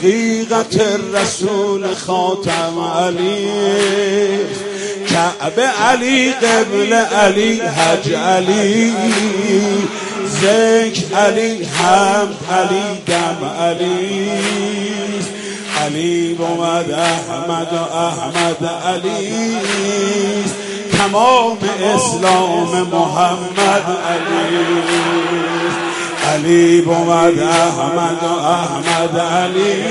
حقیقت رسول خاتم علی، کعبه علی، قبل علی، حج علی، ذکر علی، حمد علی، دم علی، علی بود احمد و احمد علی، تمام اسلام محمد علی، علی بود احمد و احمد علی،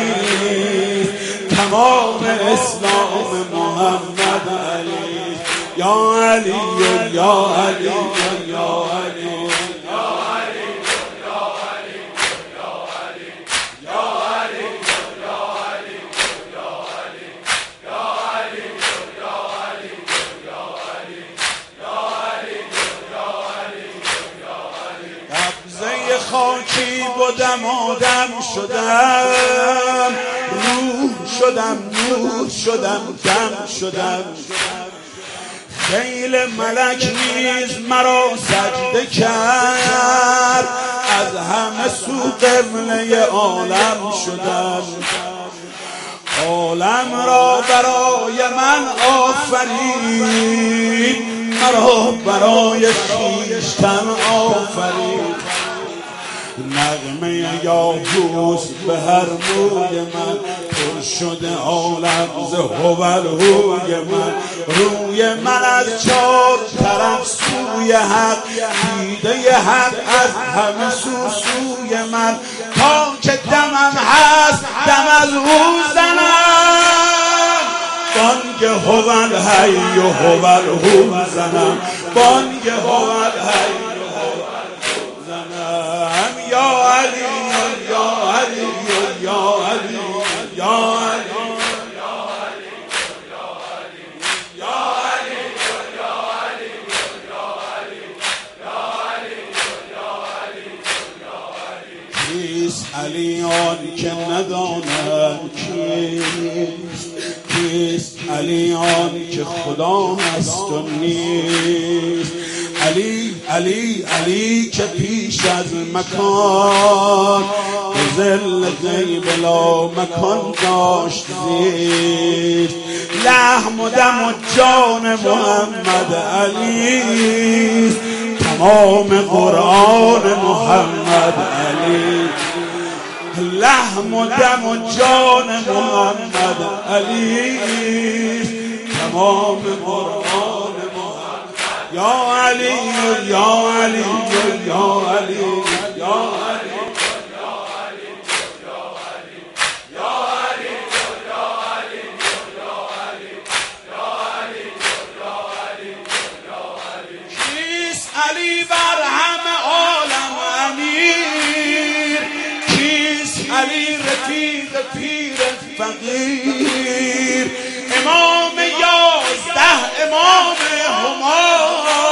تمام اسلام محمد علی، یا علی یا علی یا علی. خاکی بودم آدم شدم، روح شدم نور شدم دم شدم، خیل ملک نیز مرا سجده کرد، از همه سو قبله عالم شدم، عالم را برای من آفرید، مرا برای خویشتن آفرید، نغمه یاهوس به هر موی من پر شده عالم ز هوالهوی من، روی من از چار طرف سوی حق، دیده حق از همه سوی من، تا که دمم هست دم از او زنم، بانگ هوالحی و هوالهو زنم، بانگ هوالحی یا علی یا علی یا علی یا علی کیست علیان که ندانند کیست علیان که خدا هست و نیست، علی علی علی که پیش از مکان به ظل غیب لا مکان داشت زیست، لحم و دم و جان محمد علی، تمام قرآن محمد علی، لحم و دم و جان محمد علی، تمام قرآن یا علی یا علی یا علی یا علی کیست علی بر همه عالم امیر، کیست علی رفیق پیر فقیر، امام 11 امام هما،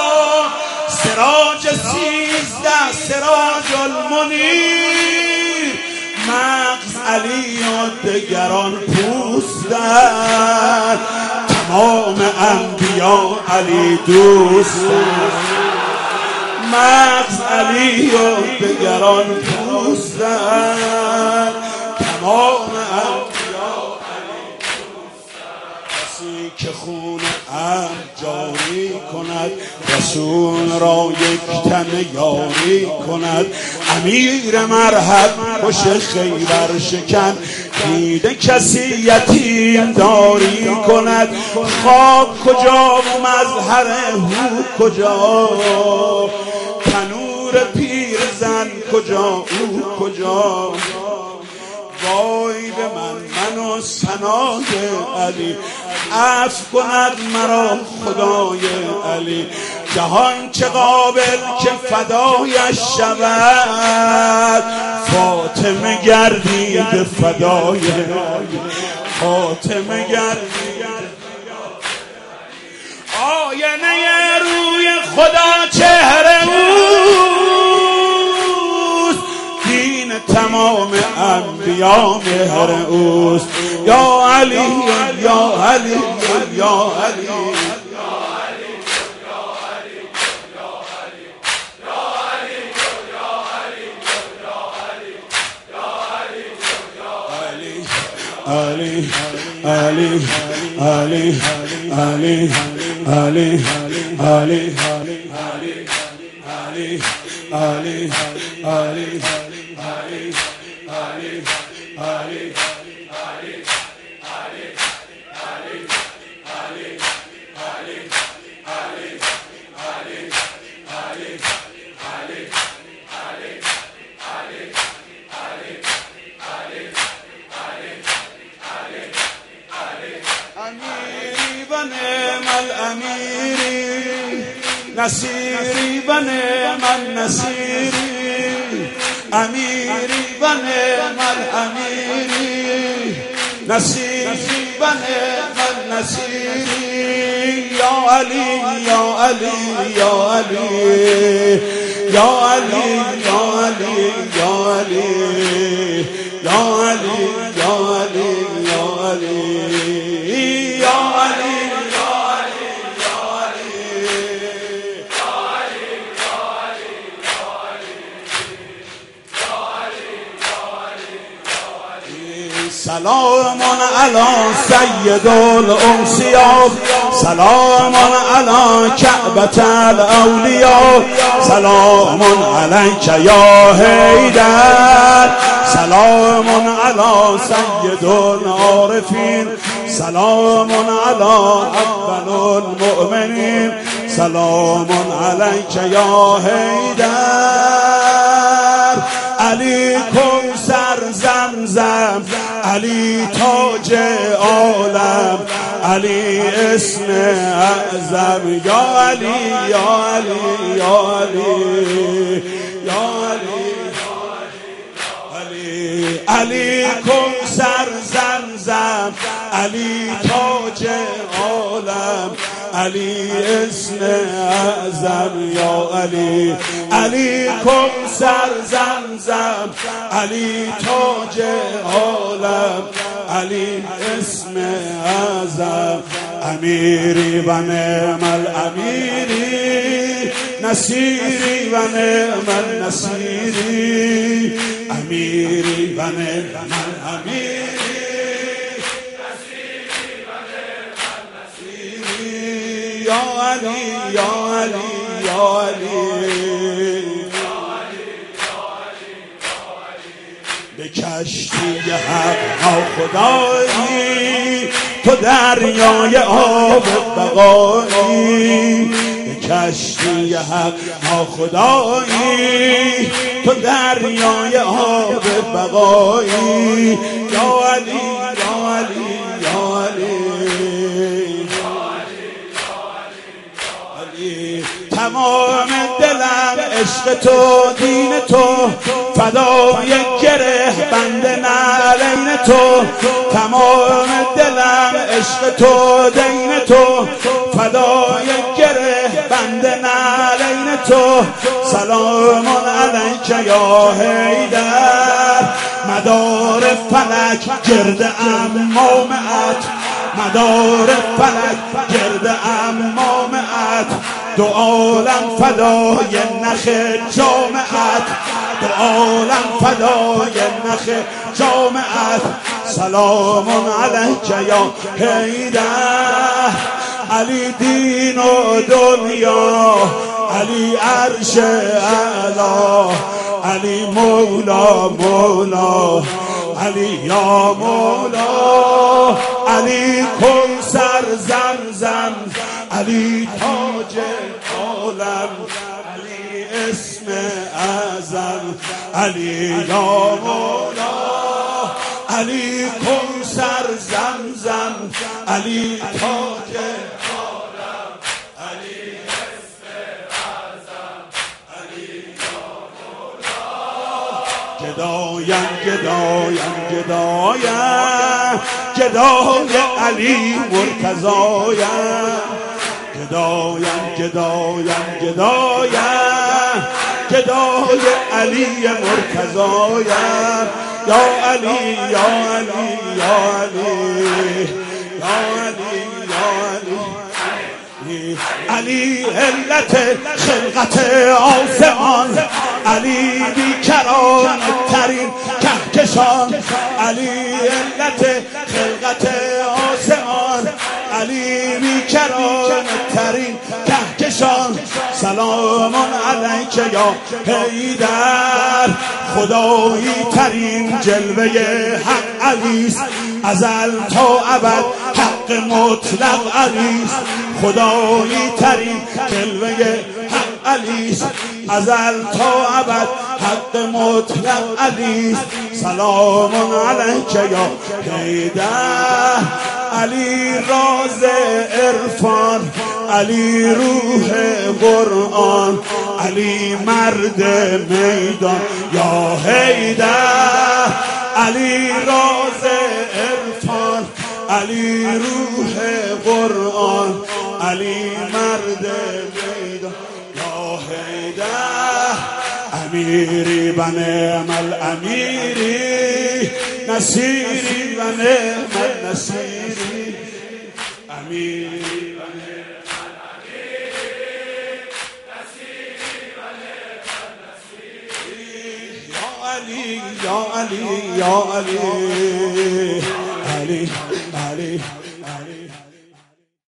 سراج 13 سراج المنیر، مغز علی و دگران پوستند، تمام انبیا علی دوستند، مغز علی و دگران پوستند، تمام انبیا علی دوستند، کسی که خون عهد جاری کند، رسول را یک تن یاری کند، امیر مرحب خوش خیبر شکن، دیده کسی یتیم داری کند، خواب کجا و مظهر هو کجا، تنور پیر زن کجا او کجا، وای به من و ثنای علی، عفو کند مرا خدای علی، جهان چه قابل که فدایش شود، فاطمه گردید فدای فاطمه گردید، آینه روی خدا چهره اوست، دین تمام انبیا مهر اوست، یا علی یا علی یا علی علی علی علی علی علی علی علی علی علی أميري ونعم الأميري نصيري ونعم النصيري أميري ونعم الأميري نصيري ونعم النصيري يا علي يا علي يا علي يا علي يا علي يا علي يا علي يا علي يا علي سلام على سيد الأنسياء سلام على كعبة الأولياء سلام عليك يا هيدر سلام على سيد العارفين سلام على أول المؤمنين سلام عليك يا هيدر عليكم سر زمزم علی تاج عالم علی اسم اعظم یا علی یا علی یا علی یا علی علی کن سر زمزم علی تاج عالم علی اسم اعظم یا علی علی کن سر زمزم علی تاج عالم علی اسم اعظم امیری و نعم الامیری نصیری و نعم النصیری امیری و نعم الامیری یا علی یا علی یا علی به کشتی حق ناخدایی تو دریای آب بقایی به کشتی حق ناخدایی تو دریای آب بقایی یا علی یا علی یا علی تمام دلم عشق تو دین تو فدای گره بند نعلین تو تمام دلم عشق تو دین تو فدای گره بند نعلین تو سلام علیک یا حیدر مدار فلک گرد امامت مدار فلک گرد امامت دو عالم فدای نخ جامعت دو عالم فدای نخ جامعت سلام علیک یا حیدر علی دین و دنیا علی عرش اعلا علی مولا مولا علی یا مولا علی کن سر زمزم علی تاج عالم علی اسم اعظم علی یا مولا علی کن سر زمزم علی تاج عالم علی اسم اعظم علی یا مولا گدایم گدایم گدایم گدای علی مرتضایم گدایم گدایم گدایم گدای علی مرتضایم یا علی یا علی یا علی یا علی یا علی علی علت خلقت آسمان علی بیکران ترین کهکشان، علی علت خلقت آسمان، علی بیکران ترین کهکشان. سلام علیک یا حیدر، خدایی ترین جلوه حق علیست، ازل تا ابد حق مطلق علیست، خدایی ترین جلوه حق علیست، ازل تا ابد حق مطلق علیست. سلام علیک یا حیدر، علی راز عرفان، علی روح قرآن، علی مرد میدان یا حیدر، علی راز عرفان، علی روح قرآن، علی مرد میدان یا حیدر. امیری و نعم الامیری، نصیری و نعم النصیری، امیری و نعم الامیری، نصیری و نعم النصیری. یا علی یا علی یا علی، علی علی